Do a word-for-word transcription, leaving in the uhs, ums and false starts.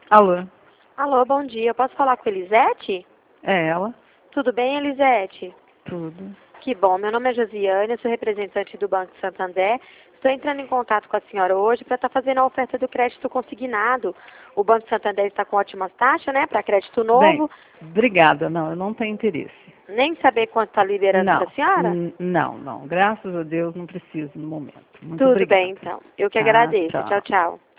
Alô, Alô, bom dia. Eu posso falar com a Elisete? é ela? Tudo bem, Elisete? Tudo. Que bom. Meu nome é Josiane, eu sou representante do Banco Santander. Estou entrando em contato com a senhora hoje para estar fazendo a oferta do crédito consignado. O Banco Santander está com ótimas taxas, né, para crédito Bem, novo. obrigada. Não, eu não tenho interesse. Nem saber quanto está liberando para Não, a senhora? n- não, não. Graças a Deus não preciso no momento. Muito Tudo bem, obrigada. então. Eu que Tá, agradeço. Tchau, tchau. tchau.